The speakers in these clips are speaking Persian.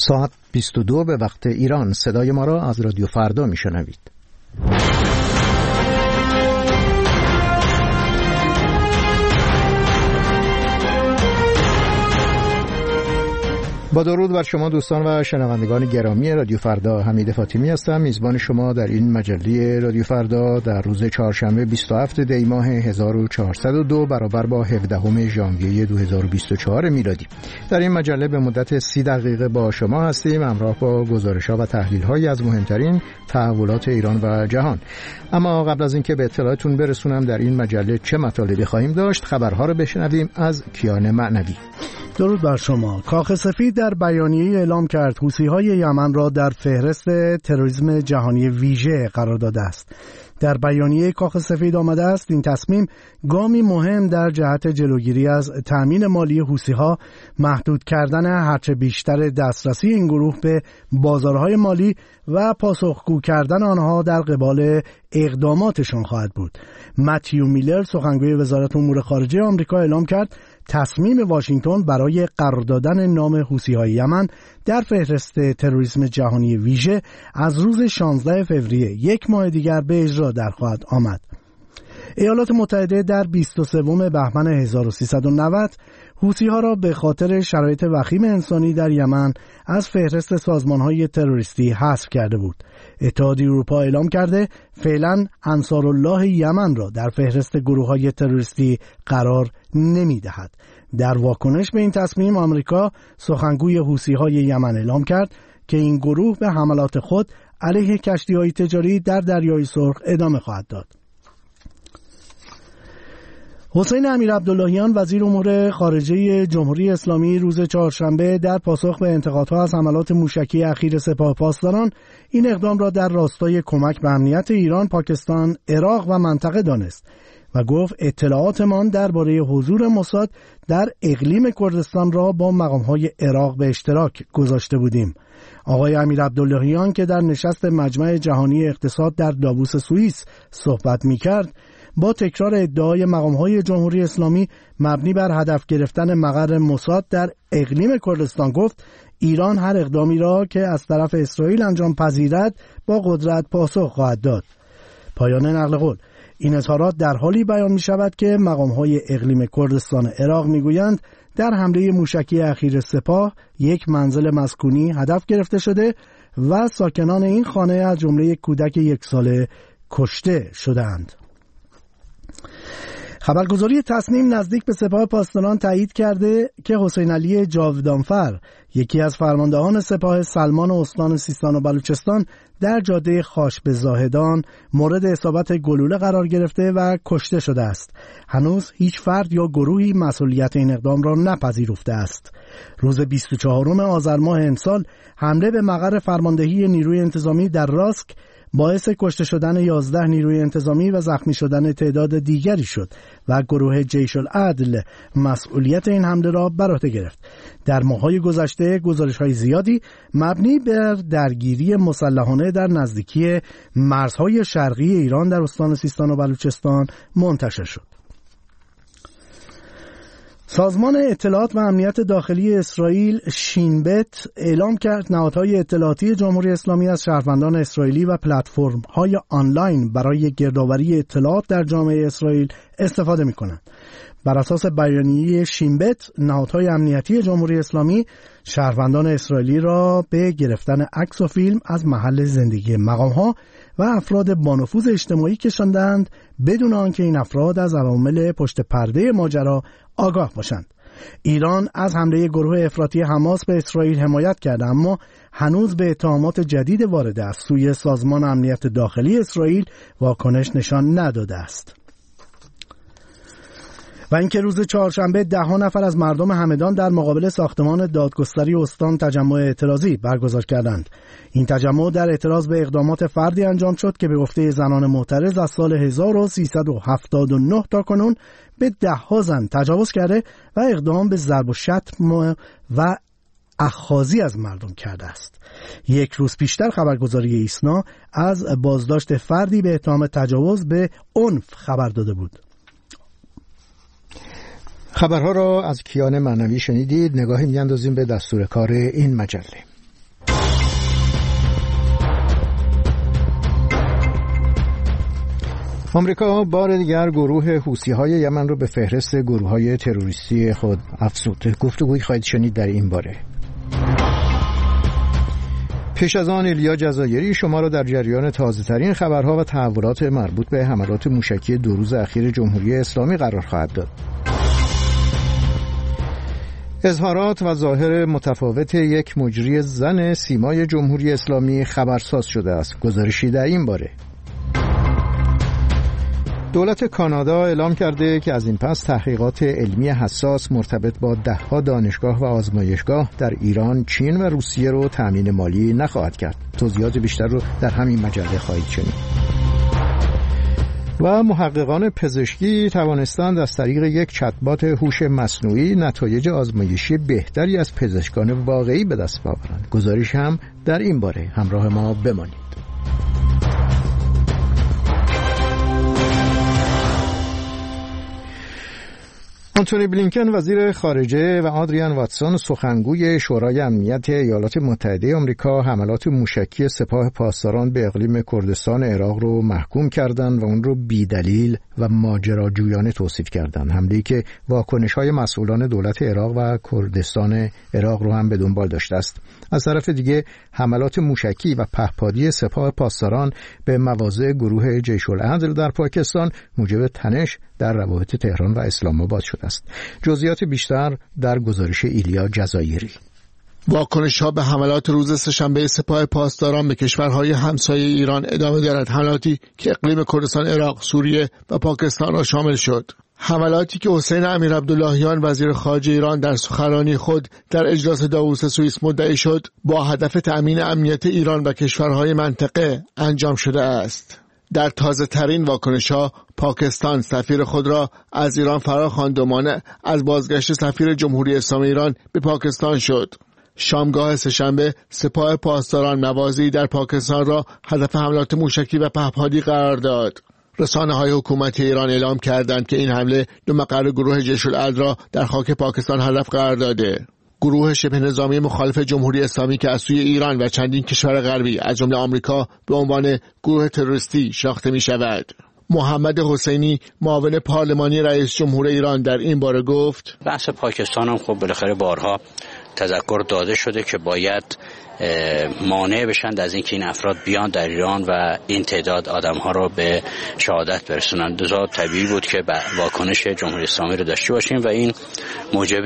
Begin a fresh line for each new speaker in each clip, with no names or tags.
ساعت 22 به وقت ایران. صدای ما را از رادیو فردا میشنوید. با درود بر شما دوستان و شنوندگان گرامی رادیو فردا، حمید فاطمی هستم، میزبان شما در این مجله رادیو فردا در روز چهارشنبه 27 دی ماه 1402 برابر با 17 ژانویه 2024 میلادی. در این مجله به مدت 30 دقیقه با شما هستیم، همراه با گزارش‌ها و تحلیل‌هایی از مهمترین تحولات ایران و جهان. اما قبل از اینکه به اطلاعاتتون برسونم در این مجله چه مطالبی خواهیم داشت، خبرها رو بشنویم از کیان معنوی.
درود بر شما. کاخ سفید در بیانیه اعلام کرد حوثی‌های یمن را در فهرست تروریسم جهانی ویژه قرار داده است. در بیانیه کاخ سفید آمده است این تصمیم گامی مهم در جهت جلوگیری از تأمین مالی حوثی‌ها، محدود کردن هرچه بیشتر دسترسی این گروه به بازارهای مالی و پاسخگو کردن آنها در قبال اقداماتشان خواهد بود. متیو میلر، سخنگوی وزارت امور خارجه آمریکا، اعلام کرد تصمیم واشنگتن برای قرار دادن نام حوثی‌های یمن در فهرست تروریسم جهانی ویژه از روز 16 فوریه، یک ماه دیگر، به اجرا در خواهد آمد. ایالات متحده در 23 بهمن 1390 حوثی‌ها را به خاطر شرایط وخیم انسانی در یمن از فهرست سازمان‌های تروریستی حذف کرده بود. اتحادیه اروپا اعلام کرده فعلا انصارالله یمن را در فهرست گروه‌های تروریستی قرار نمی‌دهد. در واکنش به این تصمیم آمریکا، سخنگوی حوثی‌های یمن اعلام کرد که این گروه به حملات خود علیه کشتی‌های تجاری در دریای سرخ ادامه خواهد داد. حسین امیرعبداللهیان، وزیر امور خارجه جمهوری اسلامی، روز چهارشنبه در پاسخ به انتقادها از حملات موشکی اخیر سپاه پاسداران این اقدام را در راستای کمک به امنیت ایران، پاکستان، عراق و منطقه دانست و گفت اطلاعاتمان درباره حضور موساد در اقلیم کردستان را با مقام‌های عراق به اشتراک گذاشته بودیم. آقای امیرعبداللهیان که در نشست مجمع جهانی اقتصاد در داووس سوئیس صحبت می‌کرد، با تکرار ادعای مقام‌های جمهوری اسلامی مبنی بر هدف گرفتن مقر موساد در اقلیم کردستان گفت ایران هر اقدامی را که از طرف اسرائیل انجام پذیرد با قدرت پاسخ خواهد داد. پایان نقل قول. این اظهارات در حالی بیان می شود که مقام‌های اقلیم کردستان عراق می گویند در حمله موشکی اخیر سپاه یک منزل مسکونی هدف گرفته شده و ساکنان این خانه از جمله یک کودک 1 ساله کشته شدند. خبرگزاری تصنیم نزدیک به سپاه پاسداران تایید کرده که حسین علی جاودانفر، یکی از فرماندهان سپاه سلمان استان سیستان و بلوچستان، در جاده خاش به زاهدان مورد اصابت گلوله قرار گرفته و کشته شده است. هنوز هیچ فرد یا گروهی مسئولیت این اقدام را نپذیرفته است. روز 24 آذر ماه امسال حمله به مقر فرماندهی نیروی انتظامی در راسک باعث کشته شدن 11 نیروی انتظامی و زخمی شدن تعداد دیگری شد و گروه جیش العدل مسئولیت این حمله را بر عهده گرفت. در ماه‌های گذشته گزارش‌های زیادی مبنی بر درگیری مسلحانه در نزدیکی مرزهای شرقی ایران در استان سیستان و بلوچستان منتشر شد. سازمان اطلاعات و امنیت داخلی اسرائیل شین بت اعلام کرد نهادهای اطلاعاتی جمهوری اسلامی از شهروندان اسرائیلی و پلتفرم‌های آنلاین برای گردآوری اطلاعات در جامعه اسرائیل استفاده می‌کنند. بر اساس بیانیه شین بت، نهادهای امنیتی جمهوری اسلامی شهروندان اسرائیلی را به گرفتن عکس و فیلم از محل زندگی مقام‌ها و افراد با نفوذ اجتماعی کشاندند بدون آنکه این افراد از عوامل پشت پرده ماجرا آگاه باشند. ایران از حمله گروه افراطی حماس به اسرائیل حمایت کرده، اما هنوز به اتهامات جدید وارده از سوی سازمان امنیت داخلی اسرائیل واکنش نشان نداده است. و اینکه روز چهارشنبه 10 نفر از مردم همدان در مقابل ساختمان دادگستری استان تجمع اعتراضی برگزار کردند. این تجمع در اعتراض به اقدامات فردی انجام شد که به گفته زنان معترض از سال 1379 تا کنون به 10 زن تجاوز کرده و اقدام به ضرب و شتم و اخاذی از مردم کرده است. یک روز پیشتر خبرگزاری ایسنا از بازداشت فردی به اتهام تجاوز به عنف خبر داده بود.
خبرها را از کیان معنوی شنیدید. نگاهی می‌اندازیم به دستور کار این مجله. آمریکا بار دیگر گروه حوثی‌های یمن را به فهرست گروه‌های تروریستی خود افزود. گفتگویی خواهید شنید در این باره. پیش از آن ایلیا جزایری شما را در جریان تازه‌ترین خبرها و تحولات مربوط به حملات موشکی 2 روز اخیر جمهوری اسلامی قرار خواهد داد. اظهارات و ظاهر متفاوت یک مجری زن سیمای جمهوری اسلامی خبرساز شده است. گزارشی در این باره. دولت کانادا اعلام کرده که از این پس تحقیقات علمی حساس مرتبط با 10 دانشگاه و آزمایشگاه در ایران، چین و روسیه رو تأمین مالی نخواهد کرد. توضیحات بیشتر رو در همین مجله خواهید شنید. و محققان پزشکی توانستند از طریق یک چت‌بات هوش مصنوعی نتایج آزمایشی بهتری از پزشکان واقعی به دست آورند. گزارش هم در این باره. همراه ما بمانید. آنتونی بلینکن وزیر خارجه و آدریان واتسون سخنگوی شورای امنیت ایالات متحده آمریکا حملات موشکی سپاه پاسداران به اقلیم کردستان عراق رو محکوم کردند و اون رو بی‌دلیل و ماجراجویانه توصیف کردند. حمله‌ای که واکنش‌های مسئولان دولت عراق و کردستان عراق رو هم به دنبال داشته است. از طرف دیگه حملات موشکی و پهپادی سپاه پاسداران به مواضع گروه جیش العدل در پاکستان موجب تنش در روابط تهران و اسلام آباد شده است. جزئیات بیشتر در گزارش ایلیا جزایری.
واکنش‌ها به حملات روز سه‌شنبه سپاه پاسداران به کشورهای همسایه ایران ادامه دارد. حملاتی که اقلیم کردستان عراق، سوریه و پاکستان را شامل شد. حملاتی که حسین امیرعبداللهیان وزیر خارجه ایران در سخنرانی خود در اجلاس داووس سوئیس مدعی شد با هدف تأمین امنیت ایران و کشورهای منطقه انجام شده است. در تازه ترین واکنش‌ها پاکستان سفیر خود را از ایران فراخواند و مانع از بازگشت سفیر جمهوری اسلامی ایران به پاکستان شد. شامگاه سه‌شنبه سپاه پاسداران مواضعی در پاکستان را هدف حملات موشکی و پهپادی قرار داد. رسانه‌های حکومتی ایران اعلام کردند که این حمله 2 مقر گروه جیش العدل را در خاک پاکستان هدف قرار داده. گروه شبه نظامی مخالف جمهوری اسلامی که از سوی ایران و چندین کشور غربی از جمله آمریکا به عنوان گروه تروریستی شناخته می‌شود. محمد حسینی معاون پارلمانی رئیس جمهور ایران در این باره گفت:
بحث پاکستان هم خب بالاخره بارها تذکر داده شده که باید مانع بشند از اینکه این افراد بیان در ایران و این تعداد آدم‌ها رو به شهادت برسونند. لذا طبیعی بود که واکنش جمهوری اسلامی رو داشته باشیم و این موجب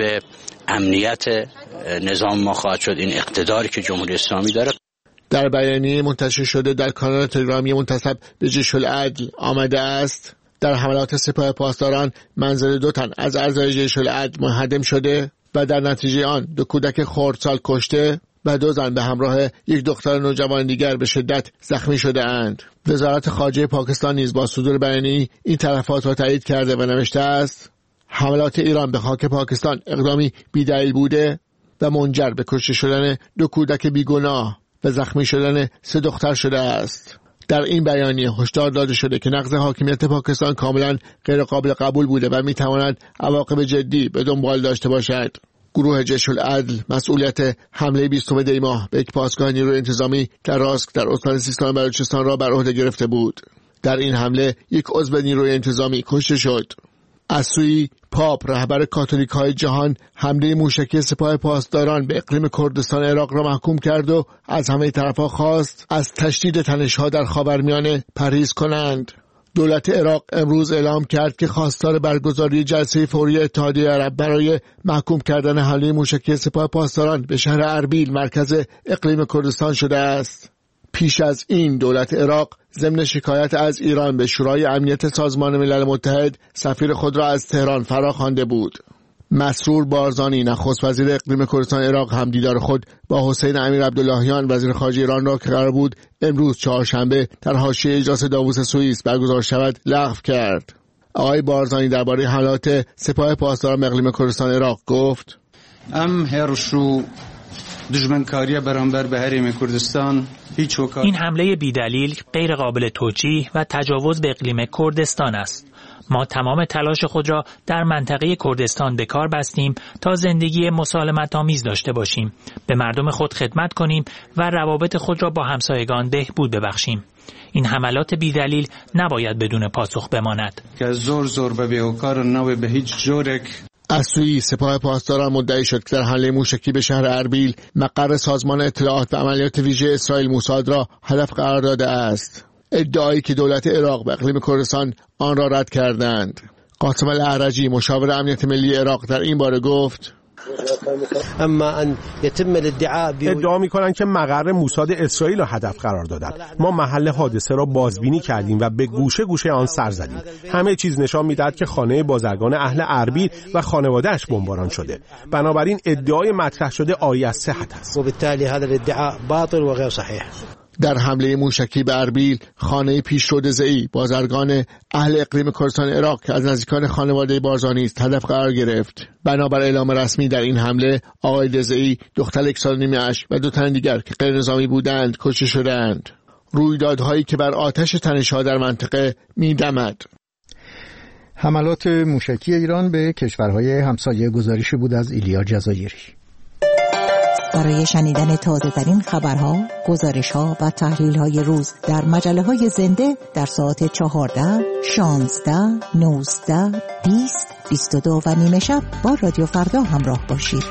امنیت نظام ما خواهد شد. این اقتداری که جمهوری اسلامی داره.
در بیانیه منتشر شده در کانال تلگرامی منتسب به جیش العدل آمده است: در حملات سپاه پاسداران منزل 2 تن از اعضای جیش العدل منهدم شده و در نتیجه آن 2 کودک خردسال کشته و 2 زن به همراه 1 دختر نوجوان دیگر به شدت زخمی شده اند. وزارت خارجه پاکستان نیز با صدور بیانیه این تلفات را تایید کرده و نوشته است: حملات ایران به خاک پاکستان اقدامی بی‌دلیل بوده و منجر به کشته شدن 2 کودک بیگناه و زخمی شدن 3 دختر شده است. در این بیانیه هشدار داده شده که نقض حاکمیت پاکستان کاملا غیر قابل قبول بوده و میتواند عواقب جدی به دنبال داشته باشد. گروه جیش العدل مسئولیت حمله 20 دی ماه به یک پاسگاه نیروی انتظامی در راسک در استان سیستان و بلوچستان را بر عهده گرفته بود. در این حمله 1 عضو نیروی انتظامی کشته شد. از سوی پاپ رهبر کاتولیک‌های جهان حمله موشکی سپاه پاسداران به اقلیم کردستان عراق را محکوم کرد و از همه طرف‌ها خواست از تشدید تنش‌ها در خاورمیانه پرهیز کنند. دولت عراق امروز اعلام کرد که خواستار برگزاری جلسه فوری اتحادیه عرب برای محکوم کردن حمله موشکی سپاه پاسداران به شهر اربیل مرکز اقلیم کردستان شده است. پیش از این دولت عراق ضمن شکایت از ایران به شورای امنیت سازمان ملل متحد سفیر خود را از تهران فراخوانده بود. مسرور بارزانی نخست وزیر اقلیم کردستان عراق هم دیدار خود با حسین امیرعبداللهیان وزیر خارجه ایران را که قرار بود امروز چهارشنبه در حاشیه اجلاس داووس سوئیس برگزار شود لغو کرد. آقای بارزانی درباره حملات سپاه پاسداران اقلیم کردستان عراق گفت:
این حمله بی‌دلیل غیر قابل توجیه و تجاوز به اقلیم کردستان است. ما تمام تلاش خود را در منطقه کردستان به کار بستیم تا زندگی مسالمت‌آمیز داشته باشیم، به مردم خود خدمت کنیم و روابط خود را با همسایگان بهبود ببخشیم. این حملات بی‌دلیل نباید بدون پاسخ بماند.
که زور به بیوکار نو به هیچ جورک.
از سوی سپاه پاسداران مدعی شد که در حمله موشکی به شهر اربیل مقر سازمان اطلاعات و عملیات ویژه اسرائیل موساد را هدف قرار داده است. ادعایی که دولت عراق و اقلیم کردستان آن را رد کردند. قاسم الاعرجی مشاور امنیت ملی عراق در این باره گفت:
ادعا می‌کنند که مقر موساد اسرائیل را هدف قرار دادند. ما محل حادثه را بازبینی کردیم و به گوشه گوشه آن سر زدیم. همه چیز نشان می‌دهد که خانه بازرگان اهل اربیل و خانواده‌اش بمباران شده. بنابراین ادعای مطرح شده عاری از صحت است.
وبالتالي هذا الادعاء باطل وغير صحيح.
در حمله موشکی به اربیل خانه پیشرو زئی بازرگان اهل اقلیم کردستان عراق که از نزدیکان خانواده بارزانی است هدف قرار گرفت. بنابر اعلام رسمی در این حمله آقای زئی، دختر 1 سال و نیمه‌اش و 2 تن دیگر که غیر نظامی بودند کشته شدند. رویدادهایی که بر آتش تنش‌ها در منطقه می‌دمد.
حملات موشکی ایران به کشورهای همسایه گزارشی بود از ایلیا جزایری.
برای شنیدن تازه‌ترین خبرها، گزارش‌ها و تحلیل‌های روز در مجله‌های زنده در ساعت 14، 16، 19، 20، 22 و نیمه شب با رادیو فردا همراه باشید.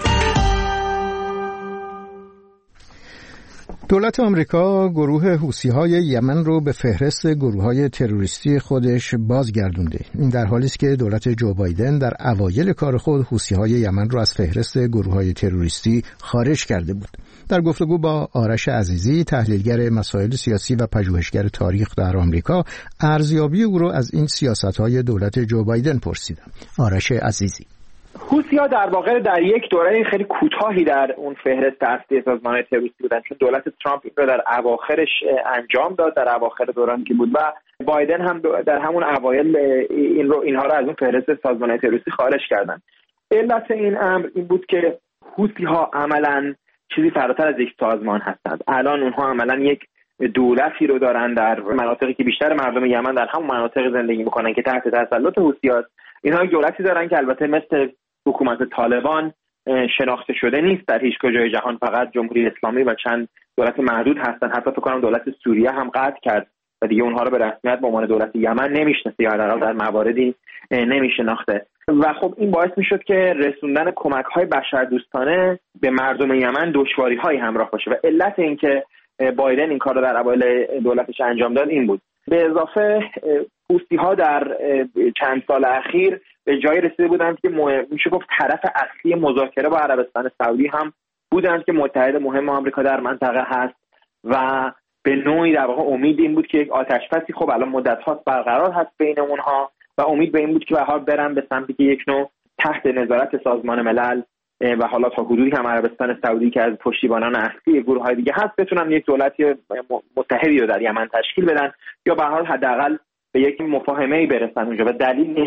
دولت آمریکا گروه حوثی‌های یمن رو به فهرست گروه‌های تروریستی خودش بازگردونده. این در حالی است که دولت جو بایدن در اوایل کار خود حوثی‌های یمن رو از فهرست گروه‌های تروریستی خارج کرده بود. در گفتگو با آرش عزیزی، تحلیلگر مسائل سیاسی و پژوهشگر تاریخ در آمریکا، ارزیابی او رو از این سیاست‌های دولت جو بایدن پرسیدم. آرش عزیزی:
حوثی‌ها در واقع در یک دوره خیلی کوتاهی در اون فهرست اصلی سازمان تروریستی بودن، چون دولت ترامپ این رو در اواخرش انجام داد، در اواخر دورانی که بود، و بایدن هم در همون اوایل اینها رو از اون فهرست سازمان تروریستی خارج کردن. علت این امر این بود که حوثی‌ها عملاً چیزی فراتر از یک سازمان هستند. الان اونها عملاً یک دولتی رو دارن در مناطقی که بیشتر مردم یمن در همون مناطق زندگی میکنن که تحت تسلط حوثی‌هاست. اینها یک دولتی دارن که البته مثل حکومت طالبان شناخته شده نیست در هیچ کجای جهان، فقط جمهوری اسلامی و چند دولت محدود هستن. حتی فکر کنم دولت سوریه هم قطع کرد و دیگه اونها رو به رسمیت به عنوان دولت یمن نمیشناسه یا حداقل در مواردی نمیشناخته. و خب این باعث میشد که رسوندن کمک‌های بشردوستانه به مردم یمن دشواری‌هایی همراه باشه و علت این که بایدن این کار رو در اوایل دولتش انجام داد این بود. به اضافه حوثی‌ها در چند سال اخیر به جایی رسیده بودند که میشه گفت طرف اصلی مذاکره با عربستان سعودی هم بودند که متحد مهم آمریکا در منطقه هست و به نوعی در واقع امید این بود که یک آتش‌بسی خب الان مدت‌هاست برقرار هست بین اونها و امید به این بود که به حال برن به سمتی که یک نوع تحت نظارت سازمان ملل و حالا تا حدودی هم عربستان سعودی که از پشتیبانان اصلی گروه‌های دیگه هست بتونن یک دولتی متحدی رو در یمن تشکیل بدن یا به هر حال حداقل به یک مفاهمه‌ای برسن اونجا و دلیل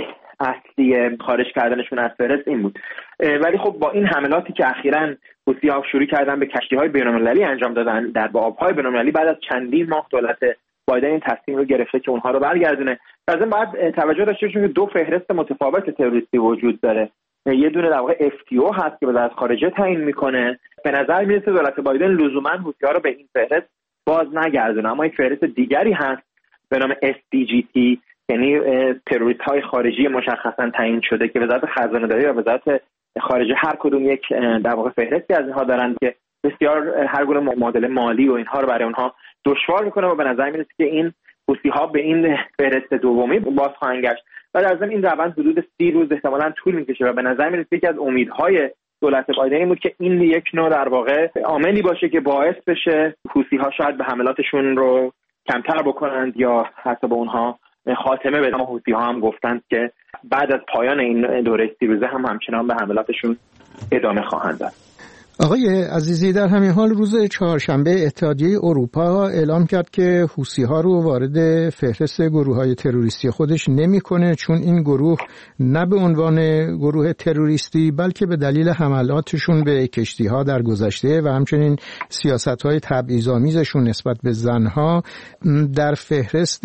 اصلی خارج کردنشون از فهرست این بود. ولی خب با این حملاتی که اخیراً حوثی‌ها شروع کردن به کشتی‌های بین‌المللی انجام دادن در آب‌های بین‌المللی، بعد از چندین ماه دولت بایدن این تصمیم رو گرفته که اونها رو برگردونه. لازم باید توجه داشته باشیم که دو فهرست متفاوت تروریستی وجود داره. یه دونه در واقع FTO هست که وزارت خارجه تعیین میکنه. به نظر میرسه دولت بایدن لزوما حوثی‌ها رو به این فهرست باز نگردونه، اما یک فهرست دیگری هست به نام SDGT، یعنی تروریست‌های خارجی مشخصاً تعیین شده که وزارت خزانه‌داری و وزارت خارجه هر کدوم یک در واقع فهرستی از اینها دارن که بسیار هر گونه معادله مالی و اینها رو برای اونها دشوار میکنه و به نظر میرسه که این حوثی‌ها به این فهرست دومی باز خواهند گشت و در ضمن این روند حدود 30 روز احتمالاً طول میکشه و به نظر میرسه که از امیدهای دولت بایدن این بود که این یک نوع در واقع عاملی باشه که باعث بشه حوثی‌ها شاید به حملاتشون رو کمتر بکنند یا حتی به اونها خاتمه بدن. حوثی‌ها هم گفتند که بعد از پایان این دوره 30 روزه هم همچنان به حملاتشون ادامه خواهند داد.
آقای عزیزی، در همین حال روز چهارشنبه اتحادیه اروپا اعلام کرد که حوثی‌ها رو وارد فهرست گروه‌های تروریستی خودش نمی‌کنه، چون این گروه نه به عنوان گروه تروریستی بلکه به دلیل حملاتشون به کشتی‌ها در گذشته و همچنین سیاست‌های تبعیض‌آمیزشون نسبت به زنها در فهرست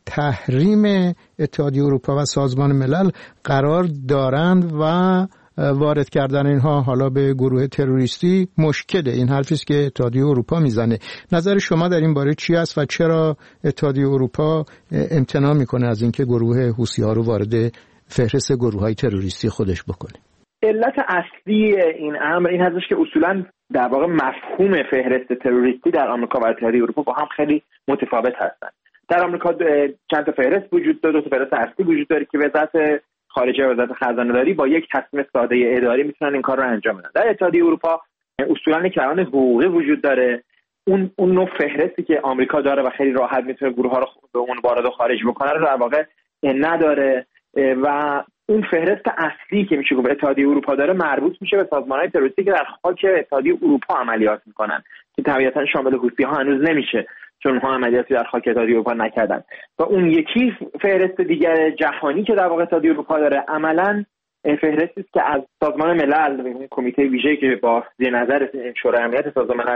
تحریم اتحادیه اروپا و سازمان ملل قرار دارند و وارد کردن اینها حالا به گروه تروریستی مشکله. این حرفی است که اتحادیه اروپا میزنه. نظر شما در این باره چی است و چرا اتحادیه اروپا امتناع میکنه از اینکه گروه حوثی‌ها رو وارد فهرست گروه‌های تروریستی خودش بکنه؟
علت اصلی این امر این هستش که اصولاً در واقع مفهوم فهرست تروریستی در آمریکا و اتحادیه اروپا با هم خیلی متفاوت هستند. در آمریکا چند تا فهرست وجود داره، دو تا فهرست اصلی وجود داره که وزارت خارجه و وزارت خزانه‌داری با یک تصمیم ساده اداری میتونن این کار رو انجام بدن. در اتحادیه اروپا اصولاً یک قوانین حقوقی وجود داره. اون نوع فهرستی که آمریکا داره و خیلی راحت میتونه گروه‌ها رو به اون وارد و خارج بکنه رو در واقع نداره و اون فهرست اصلی که میشه گفت اتحادیه اروپا داره مربوط میشه به سازمان‌های تروریستی که در خاک اتحادیه اروپا عملیات میکنن که طبیعتاً شامل حوثی‌ها هنوز نمیشه چون اونها عملیاتی در خاک اتحادیه اروپا نکردن. و اون یکی فهرست دیگر جهانی که در واقع اتحادیه اروپا داره عملاً فهرستی است که از سازمان ملل، اون کمیته ویژه‌ای که با زیر نظر شورای امنیت سازمان ملل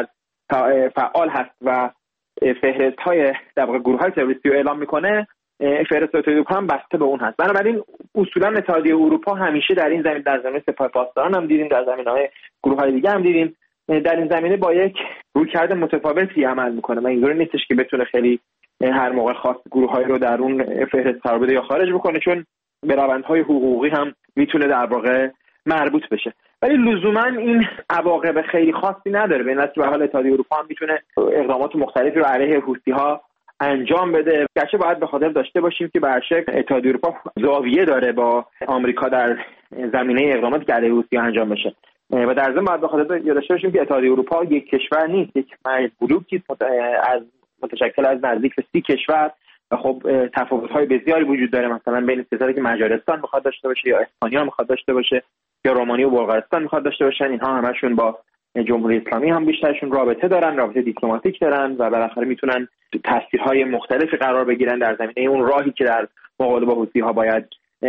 فعال هست و فهرست‌های در واقع گروه‌های تروریستی رو اعلام میکنه، فهرست اتحادیه اروپا هم بسته به اون هست. بنابراین اصولاً اتحادیه اروپا همیشه در این زمینه، در زمینه سپاه پاسداران هم دیدیم، در زمینه‌های گروه‌های دیگه هم دیدیم، در این زمینه با یک رویکرد متفاوتی عمل میکنه و اینجوری نیستش که بتونه خیلی هر موقع خاص گروه‌هایی رو در اون فهرست قرار بده یا خارج بکنه، چون به روندهای حقوقی هم میتونه در واقع مربوط بشه. ولی لزوما این عواقب خیلی خاصی نداره، به این حال به حال اتحادیه اروپا هم میتونه اقدامات مختلفی رو علیه حوثی‌ها انجام بده. گرچه باید به خاطر داشته باشیم که به هر شکل اتحادیه اروپا زاویه داره با آمریکا در زمینه اقداماتی که علیه حوثی‌ها انجام بشه و در ضمن باید به خاطر داشته باشیم که اتحادیه اروپا یک کشور نیست، یک بلوکی از متشکل از نزدیک به 30 کشور و خب تفاوت‌های بسیاری وجود داره، مثلا بین سیاستایی که مجارستان میخواد داشته باشه یا اسپانیا میخواد داشته باشه یا رومانی و بلغارستان میخواد داشته باشن، اینها همشون با جمهوری اسلامی هم بیشترشون رابطه دارن، رابطه دیپلماتیک دارن و بالاخره میتونن تاثیرهای مختلفی قرار بگیرن در زمینه اون راهی که در مقابله با حوثی‌ها باید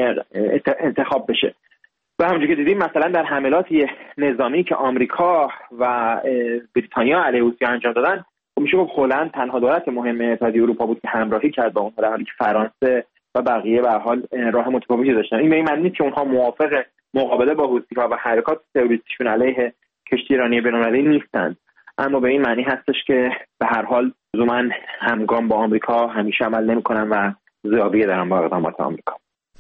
انتخاب بشه. و همونجوری که دیدیم مثلا در حملات نظامی که آمریکا و بریتانیا علیه حوثی‌ها انجام دادن، میشه گفت هلند تنها دولت مهم اتحادیه اروپا بود که همراهی کرد با اونها، در حالی که فرانسه و بقیه به هر حال راه متفاوتی داشتن. این به این معنی نیست که اونها موافق مقابله با حوثی‌ها و حرکات تروریستیشون علیه کشتی ایرانی بین‌المللی نیستند، اما به این معنی هستش که به هر حال لزوما همگام با آمریکا همیشه عمل نمی‌کنن و زاویه دارن با اقدامات آمریکا.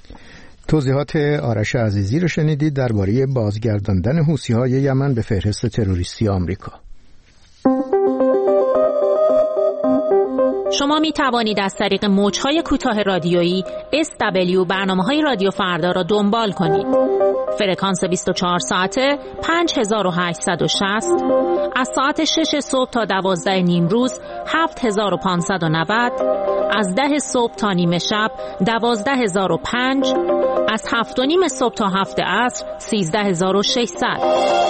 توضیحات آرش عزیزی رو شنیدید درباره بازگرداندن حوثی‌های یمن به فهرست تروریستی آمریکا.
شما می توانید از طریق موج‌های کوتاه رادیویی SW برنامه‌های رادیو فردا را دنبال کنید. فرکانس 24 ساعته 5860 از ساعت 6 صبح تا 12 نیم روز 7590، از 10 صبح تا نیمه شب 12005، از 7 و نیم صبح تا 7 عصر 13600.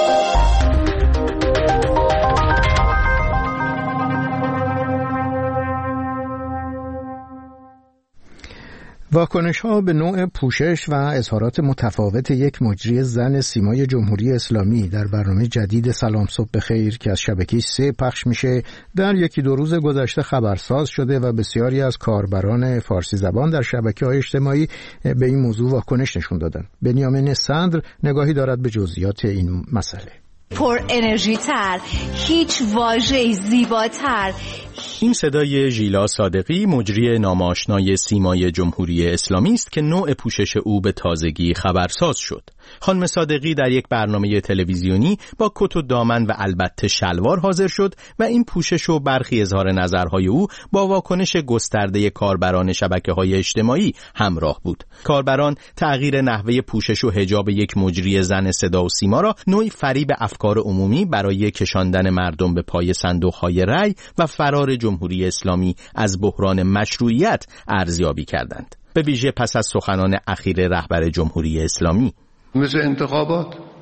واکنش‌ها به نوع پوشش و اظهارات متفاوت یک مجری زن سیمای جمهوری اسلامی در برنامه جدید سلام صبح بخیر که از شبکه 3 پخش میشه در یکی دو روز گذشته خبرساز شده و بسیاری از کاربران فارسی زبان در شبکه‌های اجتماعی به این موضوع واکنش نشون دادن. بنیامین صدر نگاهی دارد به جزئیات این مسئله.
پر انرژی تر، هیچ واژه‌ای زیباتر.
این صدای ژیلا صادقی، مجری ناماشنای سیمای جمهوری اسلامی است که نوع پوشش او به تازگی خبرساز شد. خانم صادقی در یک برنامه تلویزیونی با کت و دامن و البته شلوار حاضر شد و این پوشش و برخی اظهار نظرهای او با واکنش گسترده کاربران شبکه‌های اجتماعی همراه بود. کاربران تغییر نحوه پوشش و حجاب یک مجری زن صدا و سیما را نوعی فریب افکار عمومی برای کشاندن مردم به پای صندوق‌های رأی و فرار جمهوری اسلامی از بحران مشروعیت ارزیابی کردند. به ویژه پس از سخنان اخیر رهبر جمهوری اسلامی.
مثل انتخابات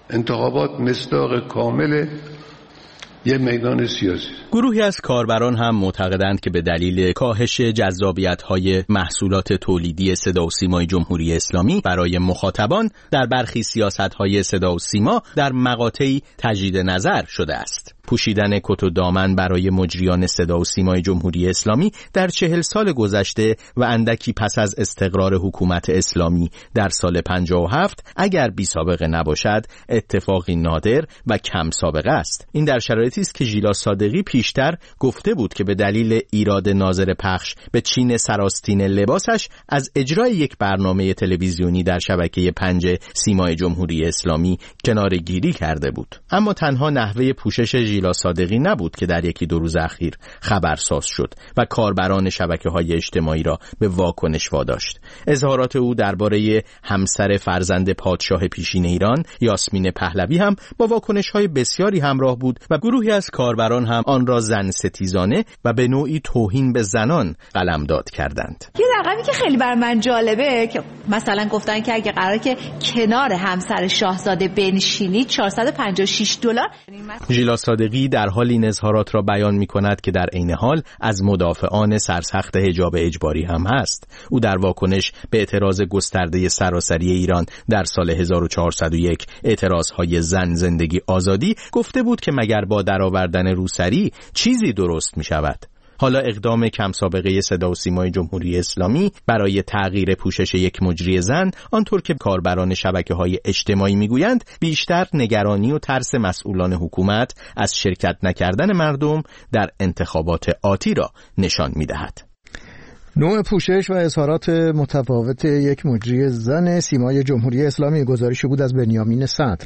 انتخابات مصداق کامل یه میدان سیاسی.
گروهی از کاربران هم معتقدند که به دلیل کاهش جذابیت‌های محصولات تولیدی صدا و سیمای جمهوری اسلامی برای مخاطبان در برخی سیاست‌های صدا و سیما در مقاطعی تجدید نظر شده است. پوشیدن کت و دامن برای مجریان صدا و سیمای جمهوری اسلامی در 40 سال گذشته و اندکی پس از استقرار حکومت اسلامی در سال 57 اگر بی سابقه نباشد اتفاقی نادر و کم سابقه است. این در شرایطی است که ژیلا صادقی پیشتر گفته بود که به دلیل ایراد ناظر پخش به چین سراستین لباسش از اجرای یک برنامه تلویزیونی در شبکه 5 سیمای جمهوری اسلامی کناره‌گیری کرده بود. اما تنها نحوه پوشش ژیلا صادقی نبود که در یکی دو روز اخیر خبرساز شد و کاربران شبکه‌های اجتماعی را به واکنش واداشت. اظهارات او درباره همسر فرزند پادشاه پیشین ایران یاسمین پهلوی هم با واکنش‌های بسیاری همراه بود و گروهی از کاربران هم آن را زن ستیزانه و به نوعی توهین به زنان قلمداد کردند.
یه رقمی که خیلی بر من جالبه که مثلا گفتن که اگه قراره که کنار همسر شاهزاده بنشینید $456.
ژیلا صادقی در حال این اظهارات را بیان می‌کند که در عین حال از مدافعان سرسخت حجاب اجباری هم هست. او در واکنش به اعتراض گسترده سراسری ایران در سال 1401 اعتراضهای زن زندگی آزادی گفته بود که مگر با درآوردن روسری چیزی درست می‌شود. حالا اقدام کم سابقه صدا و سیمای جمهوری اسلامی برای تغییر پوشش یک مجری زن، آنطور که کاربران شبکه‌های اجتماعی میگویند، بیشتر نگرانی و ترس مسئولان حکومت از شرکت نکردن مردم در انتخابات آتی را نشان می‌دهد.
نوع پوشش و اظهارات متفاوت یک مجری زن سیمای جمهوری اسلامی گزارشی بود از بنیامین صدر.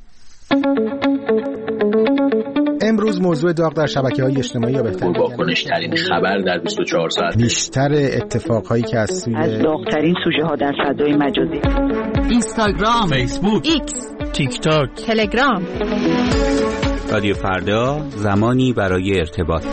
امروز موضوع داغ در شبکه‌های اجتماعی یا بهتر
واکنش‌ترین خبر در 24 ساعت،
بیشتر اتفاقهایی که از
داغ‌ترین سوژه‌ها در فضای مجازی،
اینستاگرام،
فیسبوک،
ایکس، تیک تاک،
تلگرام.
رادیو فردا، زمانی برای ارتباط.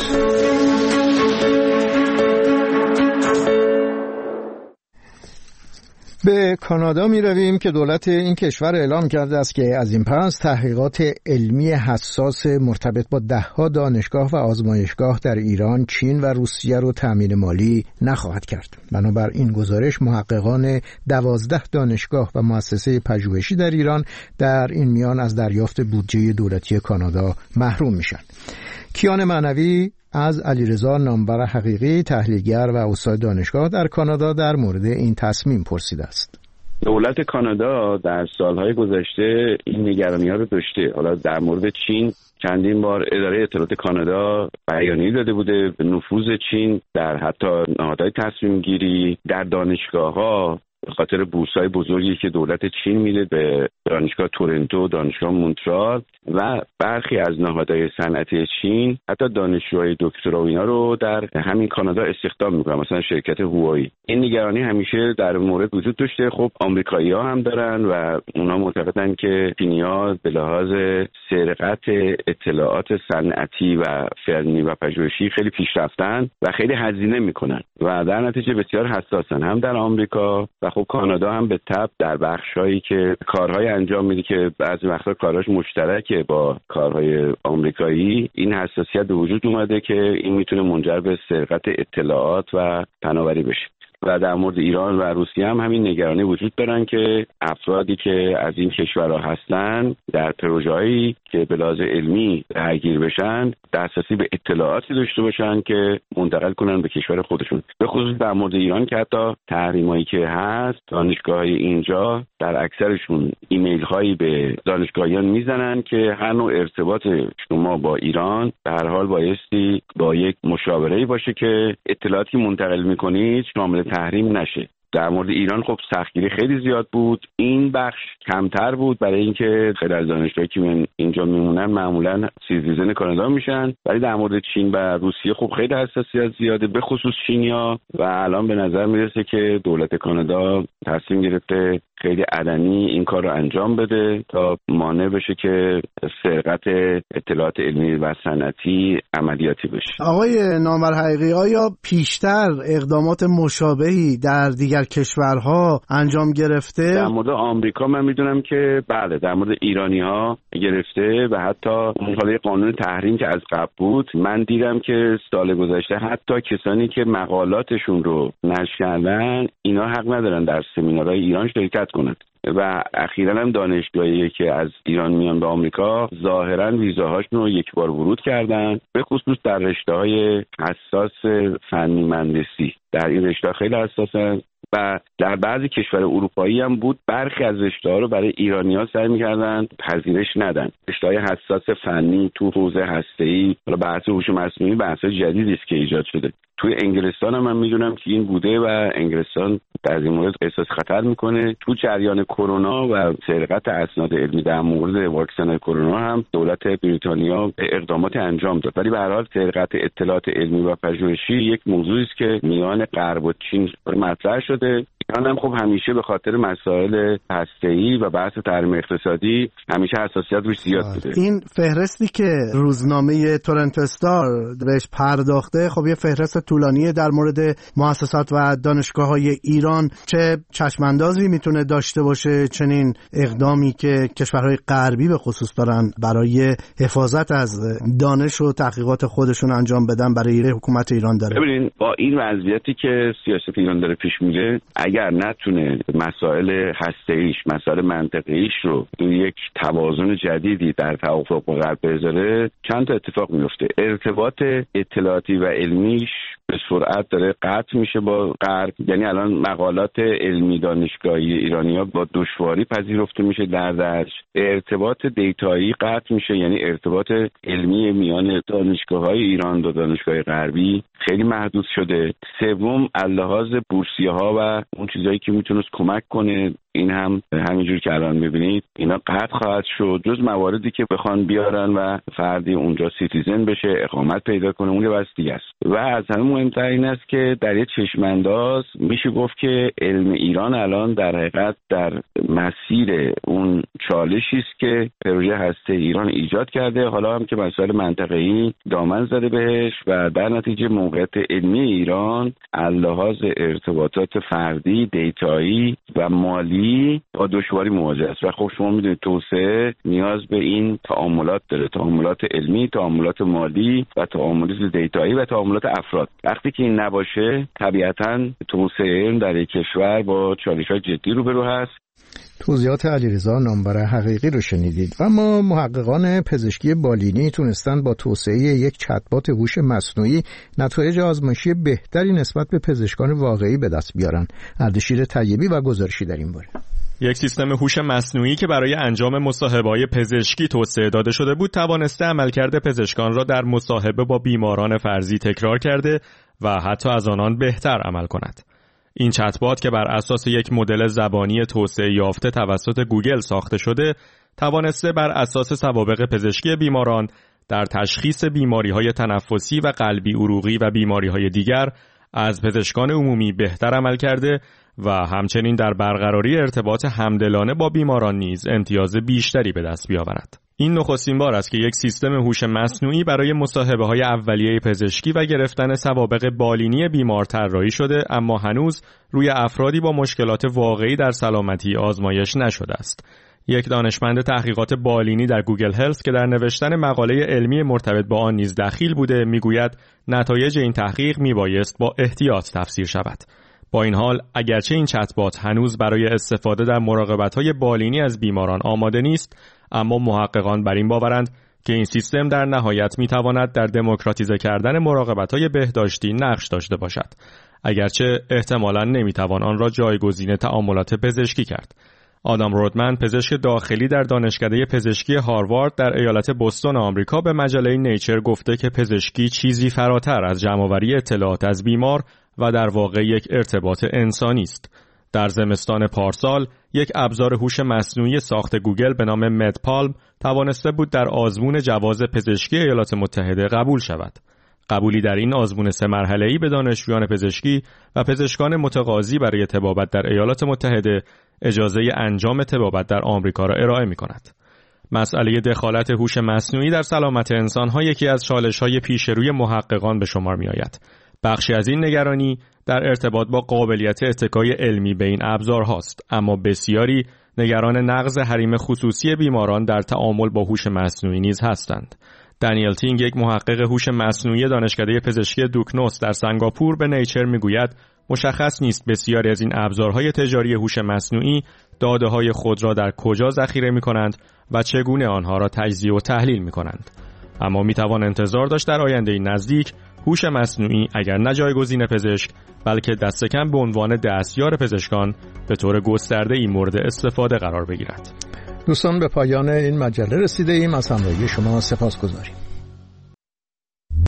به کانادا می رویم که دولت این کشور اعلام کرده است که از این پس تحقیقات علمی حساس مرتبط با 10 دانشگاه و آزمایشگاه در ایران، چین و روسیه رو تأمین مالی نخواهد کرد. بنابر این گزارش محققان 12 دانشگاه و مؤسسه پژوهشی در ایران در این میان از دریافت بودجه دولتی کانادا محروم میشن. کیان معنوی از علیرضا نامور حقیقی، تحلیلگر و استاد دانشگاه در کانادا، در مورد این تصمیم پرسیده است.
دولت کانادا در سالهای گذشته این نگرانی‌ها رو داشته. حالا در مورد چین چندین بار اداره اطلاعات کانادا بیانیه داده بوده به نفوذ چین در حتی نهادهای تصمیم گیری در دانشگاه‌ها به خاطر بورس‌های بزرگی که دولت چین میده به دانشگاه تورنتو، دانشگاه مونترال و برخی از نهادهای صنعتی چین حتی دانشجوهای دکترا و اینا رو در همین کانادا استخدام میکنن، مثلا شرکت هوایی. این نگرانی همیشه در مورد وجود داشته. خب آمریکایی‌ها هم دارن و اونا معتقدن که چینی‌ها به لحاظ سرقت اطلاعات صنعتی و فنی و پژوهشی خیلی پیشرفتن و خیلی هزینه میکنن و در نتیجه بسیار حساسن، هم در آمریکا و خب کانادا هم به تبع در بخشایی که کارهای انجام میده که بعضی وقتا کارهاش مشترکه با کارهای آمریکایی. این حساسیت به وجود اومده که این میتونه منجر به سرقت اطلاعات و پناوری بشه. و در مورد ایران و روسیه هم همین نگرانی وجود دارن که افرادی که از این کشورها هستن در پروژه‌هایی که به لحاظ علمی درگیر بشن دسترسی به اطلاعاتی داشته باشن که منتقل کنن به کشور خودشون. به خصوص در مورد ایران که حتی تحریمایی که هست، دانشگاه‌های اینجا در اکثرشون ایمیل هایی به دانشگاهیان میزنن که هر نوع ارتباط شما با ایران به هر حال بایستی با یک مشاوره‌ای باشه که اطلاعاتی منتقل میکنید شامل تحریم نشه. در مورد ایران خب سختگیری خیلی زیاد بود، این بخش کمتر بود برای اینکه خیلی از دانشجوهایی که اینجا میمونن معمولا سیتیزن کانادا میشن، ولی در مورد چین و روسیه خب خیلی حساسیت زیاده، به خصوص چینیا، و الان به نظر میرسه که دولت کانادا تصمیم گرفته خیلی علنی این کار رو انجام بده تا مانع بشه که سرقت اطلاعات علمی و صنعتی عملیاتی بشه.
آقای نامور حقیقی، آیا پیشتر اقدامات مشابهی در دیگر دیگر کشورها انجام گرفته؟
در مورد آمریکا من میدونم که بله، در مورد ایرانی‌ها گرفته و حتی اون حالا قانون تحریم که از قبل بود، من دیدم که سال گذشته حتی کسانی که مقالاتشون رو نشر کردن اینا حق ندارن در سمینارهای ایران شرکت کنند. و اخیراً هم دانشگاهی که از ایران میان به آمریکا ظاهراً ویزاهاشون رو یک بار ورود کردن، به خصوص در رشته‌های حساس فنی مهندسی. در این رشته خیلی حساسن و در بعضی کشور اروپایی هم بود برخی از رشته‌ها رو برای ایرانی‌ها سعی می‌کردن پذیرش ندن. رشته‌های حساس فنی تو حوزه هسته‌ای، حالا بحث هوش مصنوعی بحث جدیدی است که ایجاد شده. توی انگلستان هم من میدونم که این بوده و انگلستان در این مورد احساس خطر میکنه. تو جریان کرونا و سرقت اسناد علمی در مورد واکسن کرونا هم دولت بریتانیا اقدامات انجام داد، ولی به هر حال سرقت اطلاعات علمی و پژوهشی یک موضوعی است که میان غرب و چین مطرح شده. ایران هم خب همیشه به خاطر مسائل هسته‌ای و بحث تحریم اقتصادی همیشه حساسیت روش زیاد بوده.
این فهرستی که روزنامه تورنتو استار بهش پرداخته خب یه فهرست طولانیه در مورد مؤسسات و دانشگاه‌های ایران. چه چشماندازی میتونه داشته باشه چنین اقدامی که کشورهای غربی به خصوص دارن برای حفاظت از دانش و تحقیقات خودشون انجام بدن برای حکومت ایران داره؟
ببینید با این وضعیتی که سیاست ایران داره پیش میره، اگر نتونه مسائل هسته‌ایش، مسائل منطقیش رو توی یک توازن جدیدی در توافق با غرب بذاره، چند تا اتفاق میفته. ارتباط اطلاعاتی و علمیش به سرعت داره قطع میشه با غرب. یعنی الان مقالات علمی دانشگاهی ایرانی‌ها با دشواری پذیرفته میشه در درس. ارتباط دیتایی قطع میشه، یعنی ارتباط علمی میان دانشگاه‌های ایران و دانشگاه غربی خیلی محدود شده. سوم، اللحاظ بورسیه‌ها و اون چیزایی که میتونست کمک کنه، این هم همینجور که الان میبینید اینا قطع خواهد شد، جز مواردی که بخوان بیارن و فردی اونجا سیتیزن بشه، اقامت پیدا کنه، اون بس دیگه است. و از همه مهمتر این است که در یک چشمانداز میشه گفت که علم ایران الان در حقیقت در مسیر اون چالشی است که پروژه هسته ایران ایجاد کرده، حالا هم که مسائل منطقه‌ای دامن زده بهش و در نتیجه موقعیت علمی ایران اللحاظ ارتباطات فردی، دیتایی و مالی با دشواری مواجه است. و خب شما میدونید توسعه نیاز به این تعاملات داره، تعاملات علمی، تعاملات مالی و تعاملات دیتایی و تعاملات افراد. وقتی که این نباشه طبیعتاً توسعه در یک کشور با چالش‌های جدی روبرو هست.
توضیحات علیرضا نامبر حقیقی رو شنیدید. و ما محققان پزشکی بالینی تونستن با توسعه یک چت‌بات هوش مصنوعی نتایج آزمایشی بهتری نسبت به پزشکان واقعی به دست بیارن. اردشیر طیبی و گزارشی در این باره.
یک سیستم هوش مصنوعی که برای انجام مصاحبه‌های پزشکی توسعه داده شده بود، توانسته عملکرد پزشکان را در مصاحبه با بیماران فرضی تکرار کرده و حتی از آنان بهتر عمل کند. این چت‌بات که بر اساس یک مدل زبانی توسعه یافته توسط گوگل ساخته شده، توانسته بر اساس سوابق پزشکی بیماران در تشخیص بیماری‌های تنفسی و قلبی عروقی و بیماری‌های دیگر از پزشکان عمومی بهتر عمل کرده و همچنین در برقراری ارتباط همدلانه با بیماران نیز امتیاز بیشتری به دست بیاورد. این نخستین بار است که یک سیستم هوش مصنوعی برای مصاحبه‌های اولیه پزشکی و گرفتن سوابق بالینی بیمار طراحی شده، اما هنوز روی افرادی با مشکلات واقعی در سلامتی آزمایش نشده است. یک دانشمند تحقیقات بالینی در گوگل هلث که در نوشتن مقاله علمی مرتبط با آن نیز دخیل بوده، میگوید نتایج این تحقیق میبایست با احتیاط تفسیر شود. با این حال اگرچه این چت‌بات هنوز برای استفاده در مراقبت‌های بالینی از بیماران آماده نیست، اما محققان بر این باورند که این سیستم در نهایت میتواند در دموکراتیزه کردن مراقبت‌های بهداشتی نقش داشته باشد، اگرچه احتمالاً نمیتوان آن را جایگزین تعاملات پزشکی کرد. آدام رودمن، پزشک داخلی در دانشکده پزشکی هاروارد در ایالت بوستون آمریکا، به مجله نیچر گفته که پزشکی چیزی فراتر از جمع‌آوری اطلاعات از بیمار و در واقع یک ارتباط انسانی است. در زمستان پارسال یک ابزار هوش مصنوعی ساخت گوگل به نام مدپالم توانسته بود در آزمون جواز پزشکی ایالات متحده قبول شود. قبولی در این آزمون 3 مرحله‌ای به دانشجویان پزشکی و پزشکان متقاضی برای طبابت در ایالات متحده اجازه انجام طبابت در آمریکا را ارائه می‌کند. مسئله دخالت هوش مصنوعی در سلامت انسان‌ها یکی از چالش‌های پیش روی محققان به شمار می‌آید. بخشی از این نگرانی در ارتباط با قابلیت اتکای علمی به این ابزارهاست، اما بسیاری نگران نقض حریم خصوصی بیماران در تعامل با هوش مصنوعی نیز هستند. دانیل تینگ، یک محقق هوش مصنوعی دانشکده پزشکی دوکنوس در سنگاپور، به نیچر میگوید مشخص نیست بسیاری از این ابزارهای تجاری هوش مصنوعی داده‌های خود را در کجا ذخیره می‌کنند و چگونه آنها را تجزیه و تحلیل می‌کنند. اما می‌توان انتظار داشت در آینده نزدیک هوش مصنوعی اگر نه جایگزین پزشک بلکه دست کم به عنوان دستیار پزشکان به طور گسترده‌ای مورد استفاده قرار بگیرد.
دوستان، به پایان این مجله رسیده ایم. از همراهی شما سپاسگزاریم.